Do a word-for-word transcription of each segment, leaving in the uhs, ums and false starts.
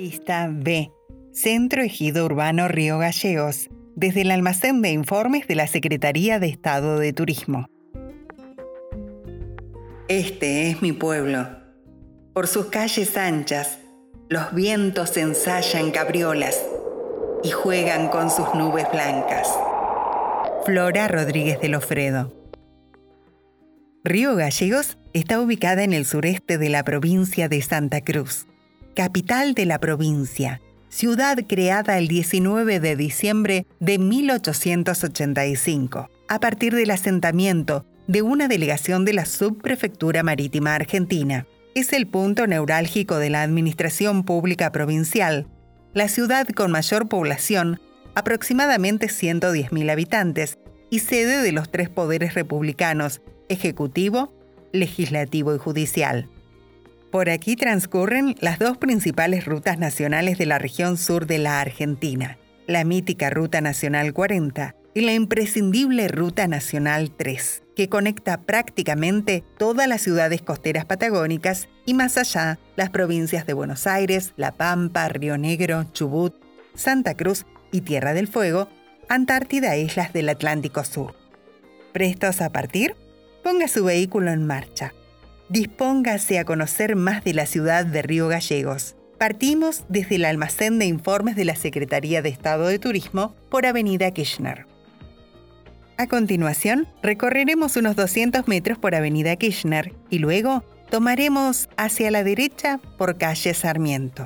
Pista B. Centro Ejido Urbano Río Gallegos, desde el almacén de informes de la Secretaría de Estado de Turismo. Este es mi pueblo. Por sus calles anchas, los vientos ensayan cabriolas y juegan con sus nubes blancas. Flora Rodríguez de Lofredo. Río Gallegos está ubicada en el sureste de la provincia de Santa Cruz, capital de la provincia, ciudad creada el diecinueve de diciembre de mil ochocientos ochenta y cinco, a partir del asentamiento de una delegación de la Subprefectura Marítima Argentina. Es el punto neurálgico de la administración pública provincial, la ciudad con mayor población, aproximadamente ciento diez mil habitantes, y sede de los tres poderes republicanos, ejecutivo, legislativo y judicial. Por aquí transcurren las dos principales rutas nacionales de la región sur de la Argentina, la mítica Ruta Nacional cuarenta y la imprescindible Ruta Nacional tres, que conecta prácticamente todas las ciudades costeras patagónicas y más allá las provincias de Buenos Aires, La Pampa, Río Negro, Chubut, Santa Cruz y Tierra del Fuego, Antártida e islas del Atlántico Sur. ¿Prestos a partir? Ponga su vehículo en marcha. Dispóngase a conocer más de la ciudad de Río Gallegos. Partimos desde el almacén de informes de la Secretaría de Estado de Turismo por Avenida Kirchner. A continuación, recorreremos unos doscientos metros por Avenida Kirchner y luego tomaremos hacia la derecha por calle Sarmiento.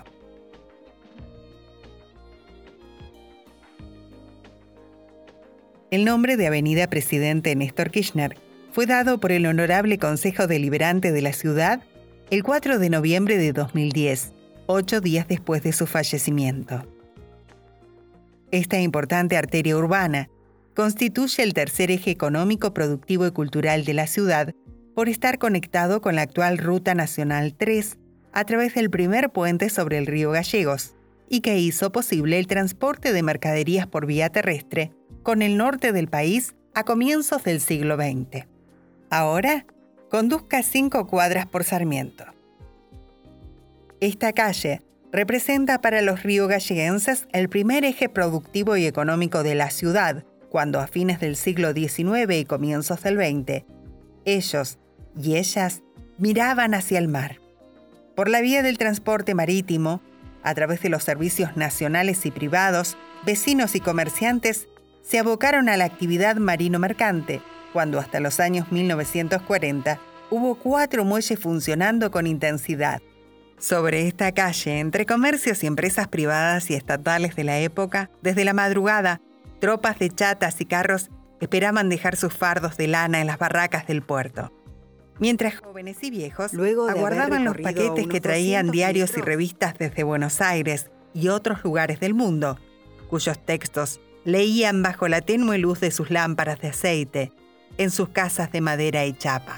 El nombre de Avenida Presidente Néstor Kirchner fue dado por el Honorable Consejo Deliberante de la ciudad el cuatro de noviembre de dos mil diez, ocho días después de su fallecimiento. Esta importante arteria urbana constituye el tercer eje económico, productivo y cultural de la ciudad por estar conectado con la actual Ruta Nacional tres a través del primer puente sobre el río Gallegos y que hizo posible el transporte de mercaderías por vía terrestre con el norte del país a comienzos del siglo veinte. Ahora, conduzca cinco cuadras por Sarmiento. Esta calle representa para los riogalleguenses el primer eje productivo y económico de la ciudad, cuando a fines del siglo diecinueve y comienzos del veinte, ellos y ellas miraban hacia el mar. Por la vía del transporte marítimo, a través de los servicios nacionales y privados, vecinos y comerciantes se abocaron a la actividad marino-mercante, cuando hasta los años mil novecientos cuarenta hubo cuatro muelles funcionando con intensidad. Sobre esta calle, entre comercios y empresas privadas y estatales de la época, desde la madrugada, tropas de chatas y carros esperaban dejar sus fardos de lana en las barracas del puerto. Mientras jóvenes y viejos Luego de aguardaban los paquetes que traían diarios metros. y revistas desde Buenos Aires y otros lugares del mundo, cuyos textos leían bajo la tenue luz de sus lámparas de aceite, en sus casas de madera y chapa.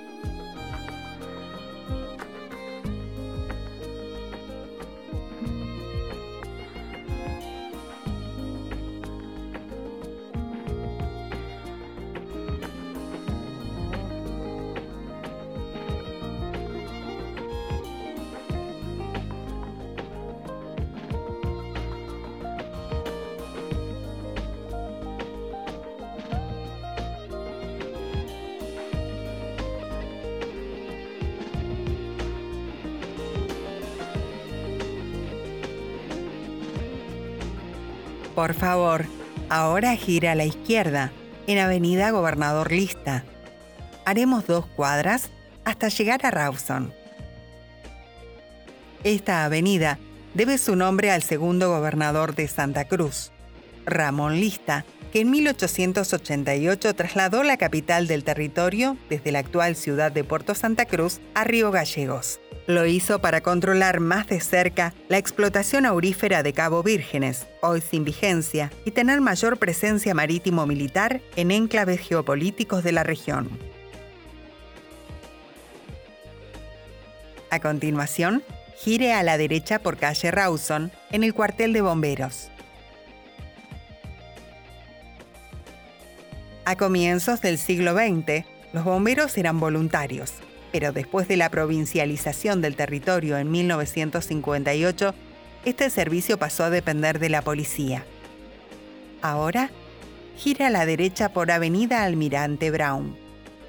Por favor, ahora gira a la izquierda, en Avenida Gobernador Lista. Haremos dos cuadras hasta llegar a Rawson. Esta avenida debe su nombre al segundo gobernador de Santa Cruz, Ramón Lista, que en mil ochocientos ochenta y ocho trasladó la capital del territorio desde la actual ciudad de Puerto Santa Cruz a Río Gallegos. Lo hizo para controlar más de cerca la explotación aurífera de Cabo Vírgenes, hoy sin vigencia, y tener mayor presencia marítimo-militar en enclaves geopolíticos de la región. A continuación, gire a la derecha por calle Rawson, en el cuartel de bomberos. A comienzos del siglo veinte, los bomberos eran voluntarios, pero después de la provincialización del territorio en mil novecientos cincuenta y ocho, este servicio pasó a depender de la policía. Ahora, gira a la derecha por Avenida Almirante Brown.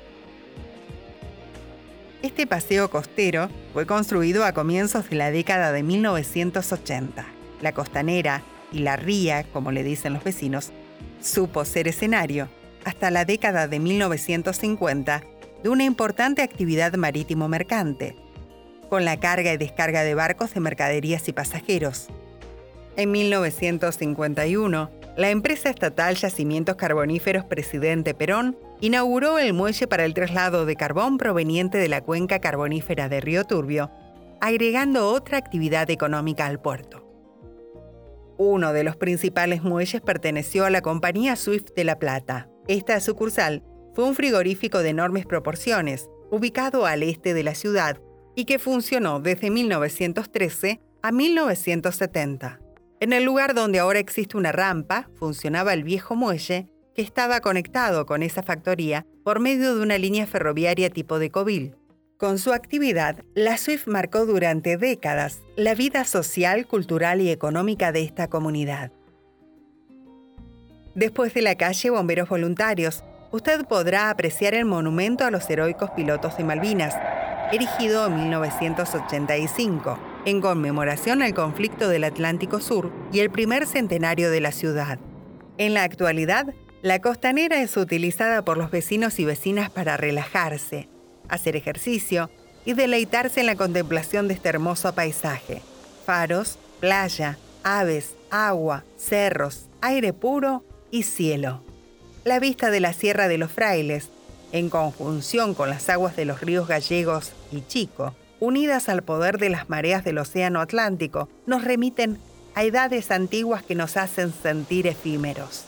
Este paseo costero fue construido a comienzos de la década de mil novecientos ochenta. La Costanera y la Ría, como le dicen los vecinos, supo ser escenario, hasta la década de mil novecientos cincuenta, de una importante actividad marítimo-mercante, con la carga y descarga de barcos de mercaderías y pasajeros. En mil novecientos cincuenta y uno, la empresa estatal Yacimientos Carboníferos Presidente Perón inauguró el muelle para el traslado de carbón proveniente de la cuenca carbonífera de Río Turbio, agregando otra actividad económica al puerto. Uno de los principales muelles perteneció a la compañía Swift de La Plata. Esta sucursal fue un frigorífico de enormes proporciones, ubicado al este de la ciudad y que funcionó desde mil novecientos trece a mil novecientos setenta. En el lugar donde ahora existe una rampa, funcionaba el viejo muelle, que estaba conectado con esa factoría por medio de una línea ferroviaria tipo Decovil. Con su actividad, la Swift marcó durante décadas la vida social, cultural y económica de esta comunidad. Después de la calle Bomberos Voluntarios, usted podrá apreciar el monumento a los heroicos pilotos de Malvinas, erigido en mil novecientos ochenta y cinco, en conmemoración al conflicto del Atlántico Sur y el primer centenario de la ciudad. En la actualidad, la Costanera es utilizada por los vecinos y vecinas para relajarse, hacer ejercicio y deleitarse en la contemplación de este hermoso paisaje. Faros, playa, aves, agua, cerros, aire puro y cielo. La vista de la Sierra de los Frailes, en conjunción con las aguas de los ríos Gallegos y Chico, unidas al poder de las mareas del Océano Atlántico, nos remiten a edades antiguas que nos hacen sentir efímeros.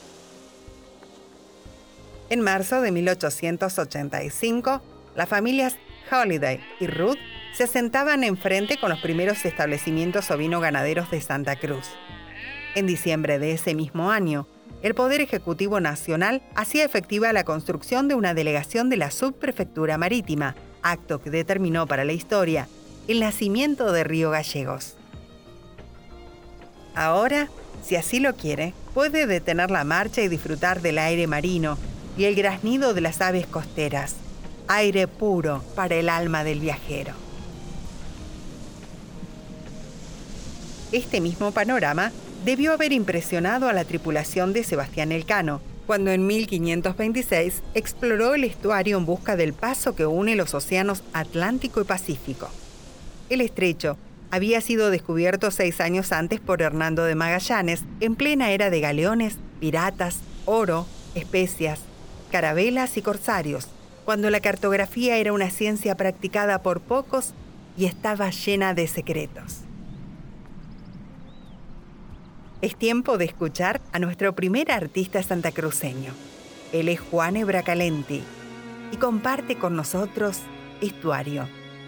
En marzo de mil ochocientos ochenta y cinco, las familias Holiday y Ruth se asentaban enfrente con los primeros establecimientos ovino-ganaderos de Santa Cruz. En diciembre de ese mismo año, el Poder Ejecutivo Nacional hacía efectiva la construcción de una delegación de la Subprefectura Marítima, acto que determinó para la historia el nacimiento de Río Gallegos. Ahora, si así lo quiere, puede detener la marcha y disfrutar del aire marino y el graznido de las aves costeras. Aire puro para el alma del viajero. Este mismo panorama debió haber impresionado a la tripulación de Sebastián Elcano, cuando en mil quinientos veintiséis exploró el estuario en busca del paso que une los océanos Atlántico y Pacífico. El estrecho había sido descubierto seis años antes por Hernando de Magallanes, en plena era de galeones, piratas, oro, especias, carabelas y corsarios, cuando la cartografía era una ciencia practicada por pocos y estaba llena de secretos. Es tiempo de escuchar a nuestro primer artista santacruceño. Él es Juan Bracalenti y comparte con nosotros Estuario.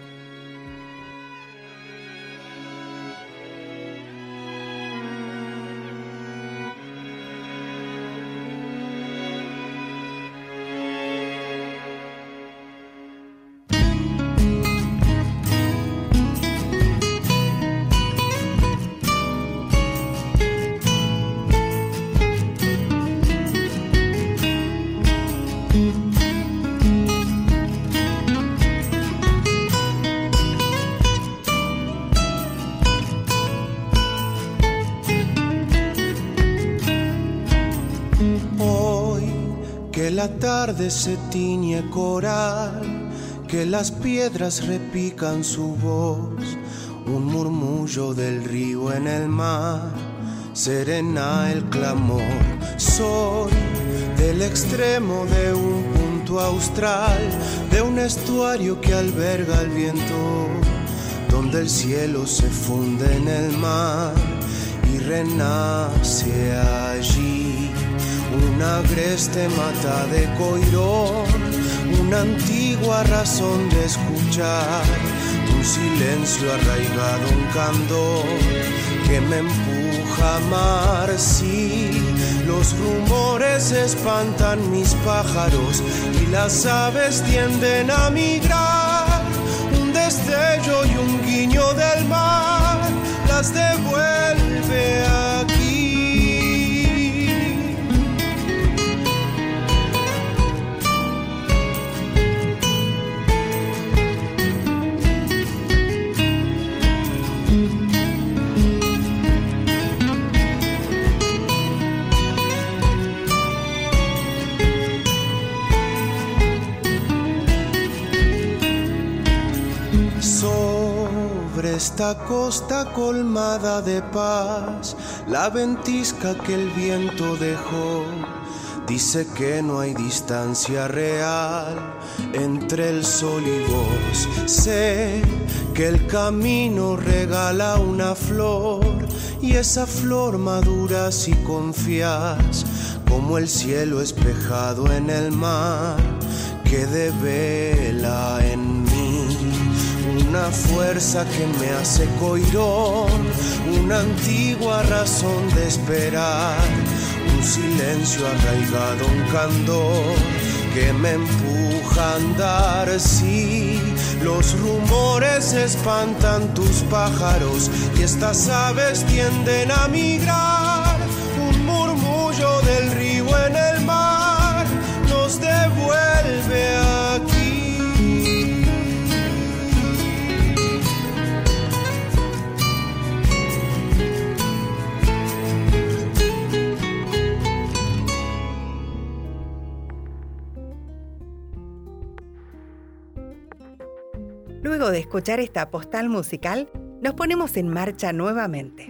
Que la tarde se tiñe coral, que las piedras repican su voz, un murmullo del río en el mar, serena el clamor. Soy del extremo de un punto austral, de un estuario que alberga el viento, donde el cielo se funde en el mar y renace allí. Una agreste mata de coirón, una antigua razón de escuchar, un silencio arraigado, un candor que me empuja a amar. Sí, los rumores espantan mis pájaros y las aves tienden a migrar. Un destello y un guiño del mar las devuelve sobre esta costa colmada de paz, la ventisca que el viento dejó dice que no hay distancia real entre el sol y vos. Sé que el camino regala una flor y esa flor madura si confías, como el cielo espejado en el mar que devela en mí una fuerza que me hace coirón, una antigua razón de esperar, un silencio arraigado, un candor que me empuja a andar. Sí, los rumores espantan tus pájaros y estas aves tienden a migrar. Un murmullo del río en el mar nos devuelve aquí. Luego de escuchar esta postal musical, nos ponemos en marcha nuevamente.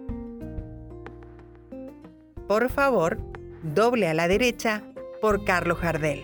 Por favor, doble a la derecha por Carlos Gardel.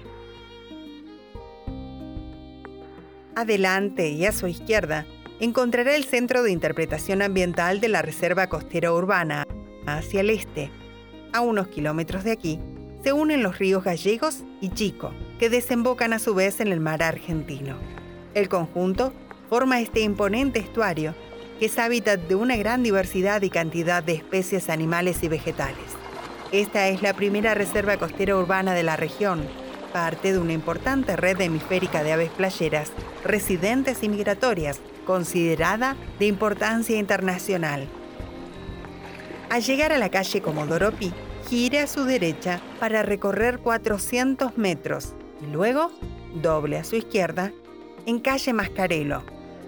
Adelante y a su izquierda encontrará el Centro de Interpretación Ambiental de la Reserva Costera Urbana. Hacia el este, a unos kilómetros de aquí, se unen los ríos Gallegos y Chico, que desembocan a su vez en el mar argentino. El conjunto forma este imponente estuario, que es hábitat de una gran diversidad y cantidad de especies animales y vegetales. Esta es la primera reserva costera urbana de la región, parte de una importante red hemisférica de aves playeras, residentes y migratorias, considerada de importancia internacional. Al llegar a la calle Comodoro Pi, gire a su derecha para recorrer cuatrocientos metros y luego doble a su izquierda en calle Mascarelo.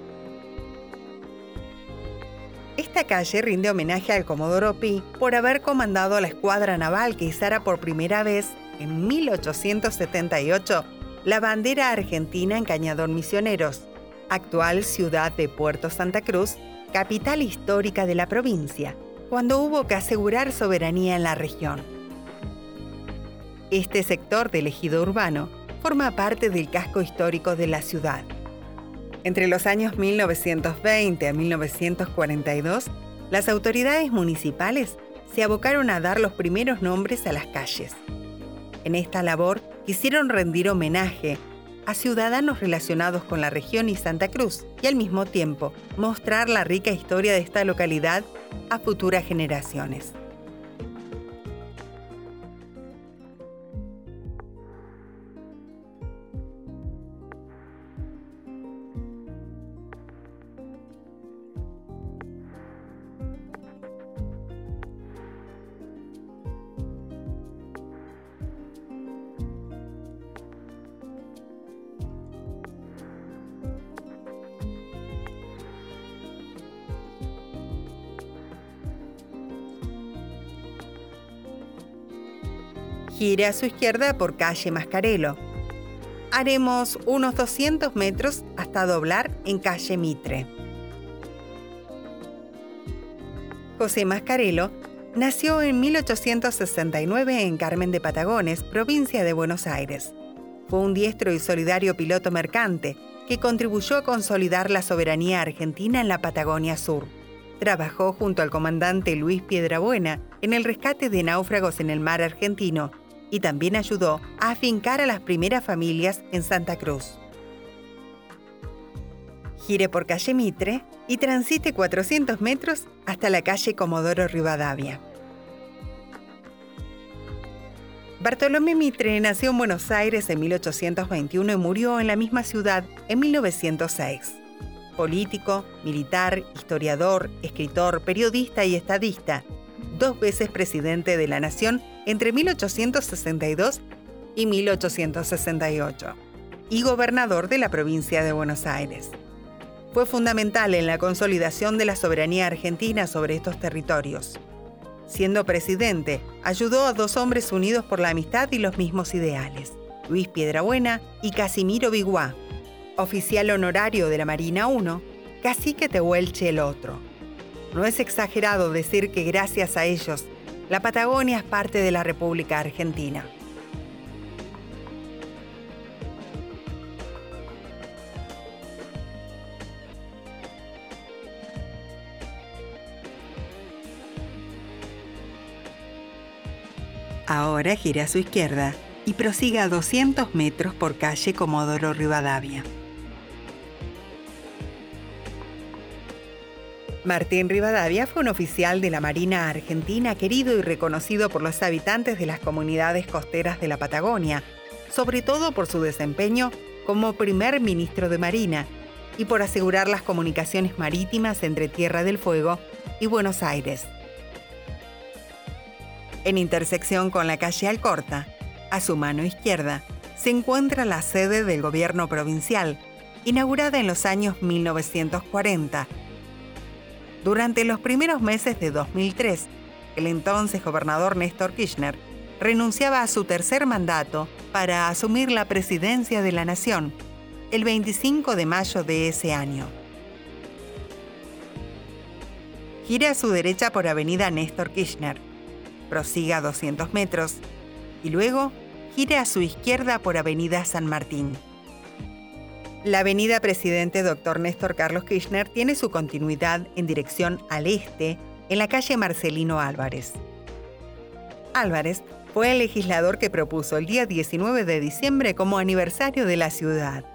Esta calle rinde homenaje al Comodoro Pi por haber comandado la escuadra naval que izara por primera vez, en mil ochocientos setenta y ocho, la bandera argentina en Cañadón Misioneros, actual ciudad de Puerto Santa Cruz, capital histórica de la provincia, cuando hubo que asegurar soberanía en la región. Este sector del ejido urbano forma parte del casco histórico de la ciudad. Entre los años mil novecientos veinte a mil novecientos cuarenta y dos, las autoridades municipales se abocaron a dar los primeros nombres a las calles. En esta labor quisieron rendir homenaje a ciudadanos relacionados con la región y Santa Cruz y al mismo tiempo mostrar la rica historia de esta localidad a futuras generaciones. Gire a su izquierda por calle Mascarelo. Haremos unos doscientos metros hasta doblar en calle Mitre. José Mascarelo nació en mil ochocientos sesenta y nueve en Carmen de Patagones, provincia de Buenos Aires. Fue un diestro y solidario piloto mercante que contribuyó a consolidar la soberanía argentina en la Patagonia Sur. Trabajó junto al comandante Luis Piedrabuena en el rescate de náufragos en el mar argentino y también ayudó a afincar a las primeras familias en Santa Cruz. Gire por calle Mitre y transite cuatrocientos metros hasta la calle Comodoro Rivadavia. Bartolomé Mitre nació en Buenos Aires en mil ochocientos veintiuno y murió en la misma ciudad en mil novecientos seis. Político, militar, historiador, escritor, periodista y estadista, dos veces presidente de la Nación entre mil ochocientos sesenta y dos y mil ochocientos sesenta y ocho, y gobernador de la provincia de Buenos Aires. Fue fundamental en la consolidación de la soberanía argentina sobre estos territorios. Siendo presidente, ayudó a dos hombres unidos por la amistad y los mismos ideales, Luis Piedrabuena y Casimiro Biguá, oficial honorario de la Marina uno, Cacique Tehuelche el Otro. No es exagerado decir que gracias a ellos, la Patagonia es parte de la República Argentina. Ahora gire a su izquierda y prosiga doscientos metros por calle Comodoro Rivadavia. Martín Rivadavia fue un oficial de la Marina Argentina querido y reconocido por los habitantes de las comunidades costeras de la Patagonia, sobre todo por su desempeño como primer ministro de Marina y por asegurar las comunicaciones marítimas entre Tierra del Fuego y Buenos Aires. En intersección con la calle Alcorta, a su mano izquierda, se encuentra la sede del gobierno provincial, inaugurada en los años mil novecientos cuarenta. Durante los primeros meses de dos mil tres, el entonces gobernador Néstor Kirchner renunciaba a su tercer mandato para asumir la presidencia de la Nación, el veinticinco de mayo de ese año. Gire a su derecha por Avenida Néstor Kirchner, prosiga doscientos metros y luego gire a su izquierda por Avenida San Martín. La avenida Presidente doctor Néstor Carlos Kirchner tiene su continuidad en dirección al este en la calle Marcelino Álvarez. Álvarez fue el legislador que propuso el día diecinueve de diciembre como aniversario de la ciudad.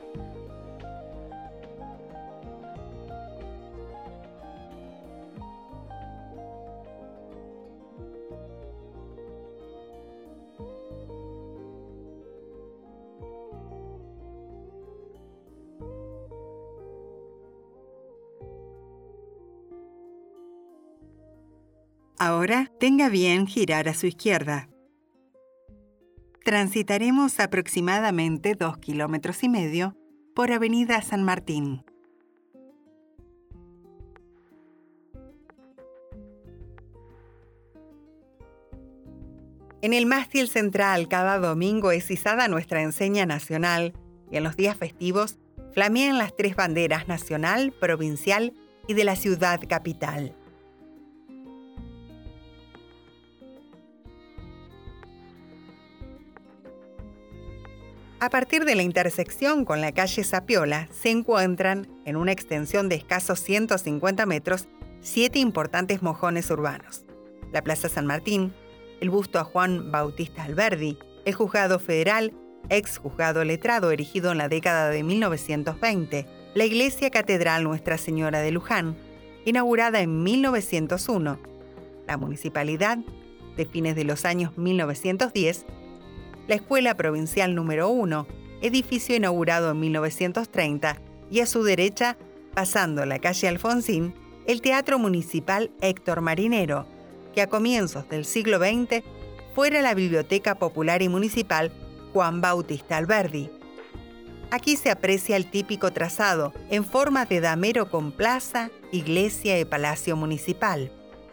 Ahora tenga bien girar a su izquierda. Transitaremos aproximadamente dos kilómetros y medio por Avenida San Martín. En el mástil central cada domingo es izada nuestra enseña nacional y en los días festivos flamean las tres banderas nacional, provincial y de la ciudad capital. A partir de la intersección con la calle Zapiola, se encuentran, en una extensión de escasos ciento cincuenta metros, siete importantes mojones urbanos: la Plaza San Martín, el busto a Juan Bautista Alberdi, el Juzgado Federal, ex Juzgado Letrado erigido en la década de mil novecientos veinte, la Iglesia Catedral Nuestra Señora de Luján, inaugurada en mil novecientos uno, la Municipalidad, de fines de los años mil novecientos diez, la Escuela Provincial número uno, edificio inaugurado en mil novecientos treinta, y a su derecha, pasando la calle Alfonsín, el Teatro Municipal Héctor Marinero, que a comienzos del siglo veinte fuera la Biblioteca Popular y Municipal Juan Bautista Alberdi. Aquí se aprecia el típico trazado en forma de damero con plaza, iglesia y palacio municipal.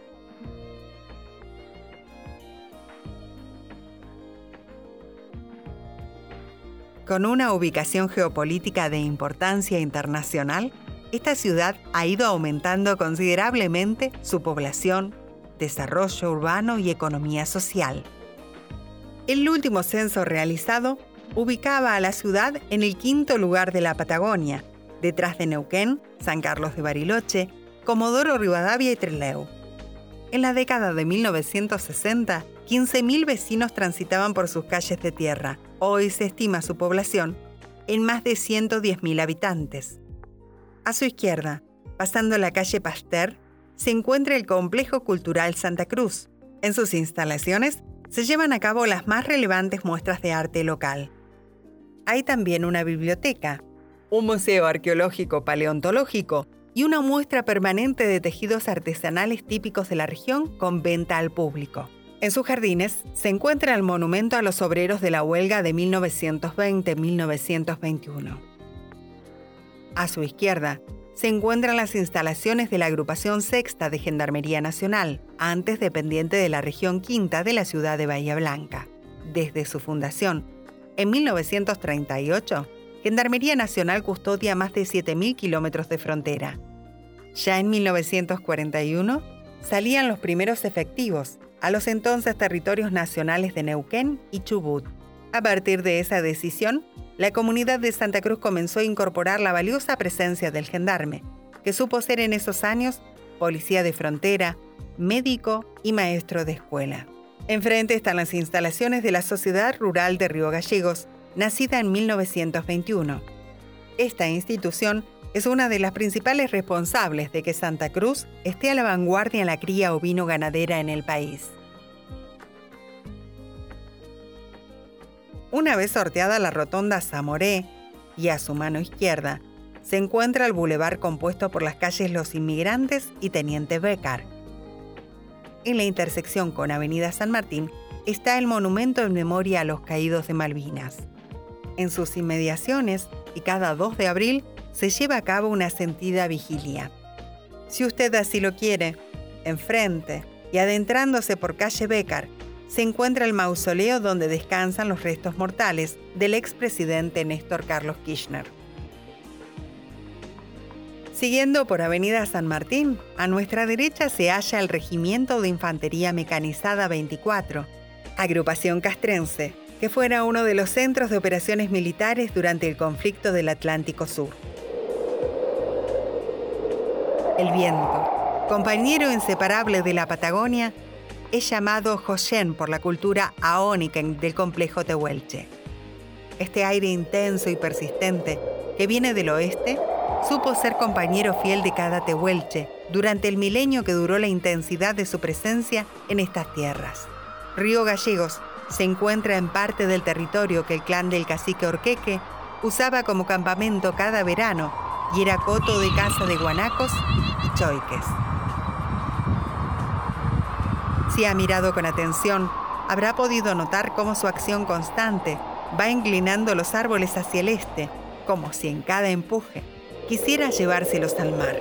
Con una ubicación geopolítica de importancia internacional, esta ciudad ha ido aumentando considerablemente su población, desarrollo urbano y economía social. El último censo realizado ubicaba a la ciudad en el quinto lugar de la Patagonia, detrás de Neuquén, San Carlos de Bariloche, Comodoro Rivadavia y Trelew. En la década de mil novecientos sesenta, quince mil vecinos transitaban por sus calles de tierra. Hoy se estima su población en más de ciento diez mil habitantes. A su izquierda, pasando la calle Pasteur, se encuentra el Complejo Cultural Santa Cruz. En sus instalaciones se llevan a cabo las más relevantes muestras de arte local. Hay también una biblioteca, un museo arqueológico paleontológico y una muestra permanente de tejidos artesanales típicos de la región con venta al público. En sus jardines se encuentra el monumento a los obreros de la huelga de mil novecientos veinte a mil novecientos veintiuno. A su izquierda se encuentran las instalaciones de la Agrupación Sexta de Gendarmería Nacional, antes dependiente de la región Quinta de la ciudad de Bahía Blanca. Desde su fundación, en mil novecientos treinta y ocho, Gendarmería Nacional custodia más de siete mil kilómetros de frontera. Ya en mil novecientos cuarenta y uno salían los primeros efectivos a los entonces territorios nacionales de Neuquén y Chubut. A partir de esa decisión, la comunidad de Santa Cruz comenzó a incorporar la valiosa presencia del gendarme, que supo ser en esos años policía de frontera, médico y maestro de escuela. Enfrente están las instalaciones de la Sociedad Rural de Río Gallegos, nacida en mil novecientos veintiuno. Esta institución es una de las principales responsables de que Santa Cruz esté a la vanguardia en la cría ovino-ganadera en el país. Una vez sorteada la rotonda Zamoré, y a su mano izquierda, se encuentra el bulevar compuesto por las calles Los Inmigrantes y Teniente Bécquer. En la intersección con Avenida San Martín está el monumento en memoria a los caídos de Malvinas. En sus inmediaciones, y cada dos de abril, se lleva a cabo una sentida vigilia. Si usted así lo quiere, enfrente y adentrándose por calle Bécquer, se encuentra el mausoleo donde descansan los restos mortales del expresidente Néstor Carlos Kirchner. Siguiendo por Avenida San Martín, a nuestra derecha se halla el Regimiento de Infantería Mecanizada veinticuatro, agrupación castrense, que fuera uno de los centros de operaciones militares durante el conflicto del Atlántico Sur. El viento, compañero inseparable de la Patagonia, es llamado Joyén por la cultura aónica del complejo tehuelche. Este aire intenso y persistente que viene del oeste supo ser compañero fiel de cada tehuelche durante el milenio que duró la intensidad de su presencia en estas tierras. Río Gallegos se encuentra en parte del territorio que el clan del cacique Orqueque usaba como campamento cada verano y era coto de caza de guanacos y choiques. Si ha mirado con atención, habrá podido notar cómo su acción constante va inclinando los árboles hacia el este, como si en cada empuje quisiera llevárselos al mar.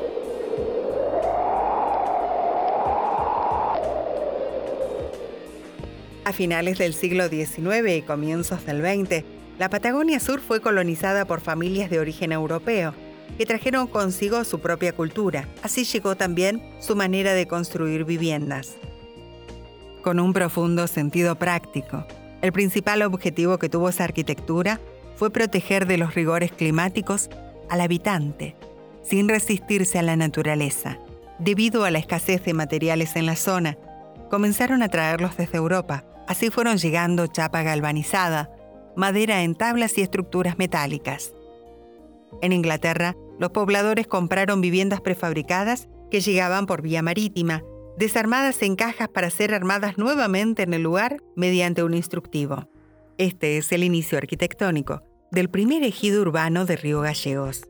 A finales del siglo diecinueve y comienzos del veinte, la Patagonia Sur fue colonizada por familias de origen europeo, que trajeron consigo su propia cultura. Así llegó también su manera de construir viviendas. Con un profundo sentido práctico, el principal objetivo que tuvo esa arquitectura fue proteger de los rigores climáticos al habitante, sin resistirse a la naturaleza. Debido a la escasez de materiales en la zona, comenzaron a traerlos desde Europa. Así fueron llegando chapa galvanizada, madera en tablas y estructuras metálicas. En Inglaterra, los pobladores compraron viviendas prefabricadas que llegaban por vía marítima, desarmadas en cajas para ser armadas nuevamente en el lugar mediante un instructivo. Este es el inicio arquitectónico del primer ejido urbano de Río Gallegos.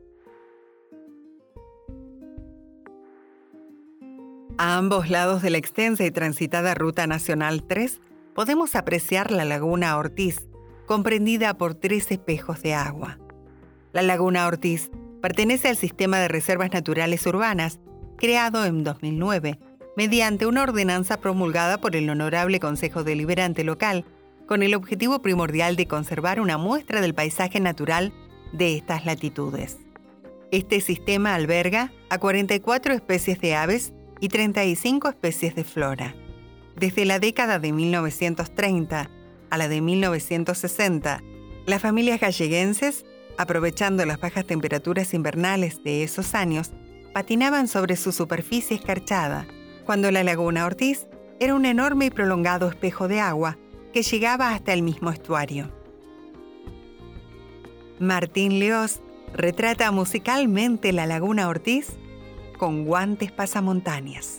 A ambos lados de la extensa y transitada Ruta Nacional tres, podemos apreciar la Laguna Ortiz, comprendida por tres espejos de agua. La Laguna Ortiz pertenece al Sistema de Reservas Naturales Urbanas, creado en dos mil nueve, mediante una ordenanza promulgada por el Honorable Consejo Deliberante local, con el objetivo primordial de conservar una muestra del paisaje natural de estas latitudes. Este sistema alberga a cuarenta y cuatro especies de aves y treinta y cinco especies de flora. Desde la década de mil novecientos treinta a la de mil novecientos sesenta, las familias galleguenses, aprovechando las bajas temperaturas invernales de esos años, patinaban sobre su superficie escarchada, cuando la Laguna Ortiz era un enorme y prolongado espejo de agua que llegaba hasta el mismo estuario. Martín Leós retrata musicalmente la Laguna Ortiz con guantes pasamontañas.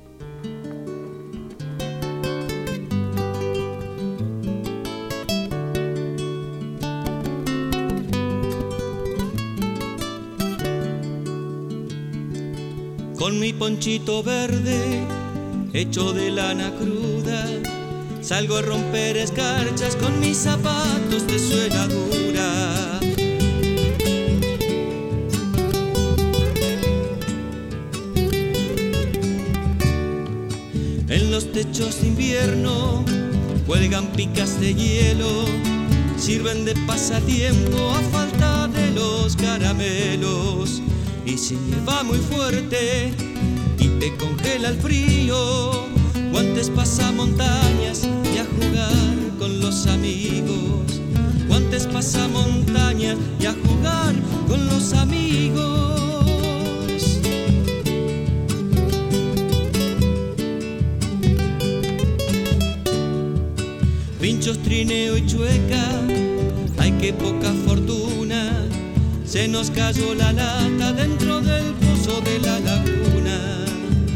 Con mi ponchito verde, hecho de lana cruda, salgo a romper escarchas con mis zapatos de suela dura. En los techos de invierno cuelgan picas de hielo, sirven de pasatiempo a falta de si nieva muy fuerte y te congela el frío, guantes pasamontañas y a jugar con los amigos. Guantes pasamontañas y a jugar con los amigos. Pinchos, trineo y chueca, ay qué poca fortuna, se nos cayó la lata dentro del pozo de la laguna.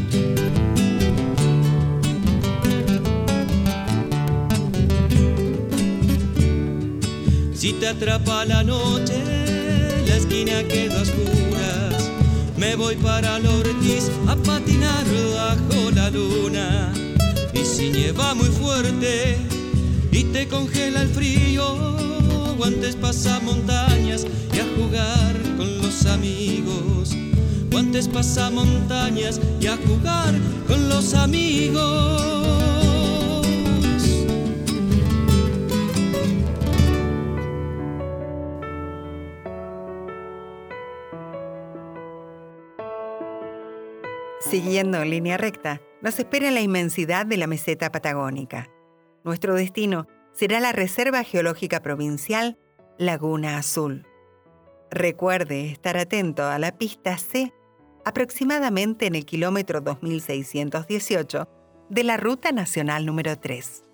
Si te atrapa la noche, la esquina queda a oscuras, me voy para el Ortiz a patinar bajo la luna. Y si nieva muy fuerte y te congela el frío, guantes pasamontañas y a jugar con los amigos. Guantes pasamontañas y a jugar con los amigos. Siguiendo en línea recta, nos espera la inmensidad de la meseta patagónica. Nuestro destino será la Reserva Geológica Provincial Laguna Azul. Recuerde estar atento a la pista C, aproximadamente en el kilómetro dos mil seiscientos dieciocho de la Ruta Nacional número tres.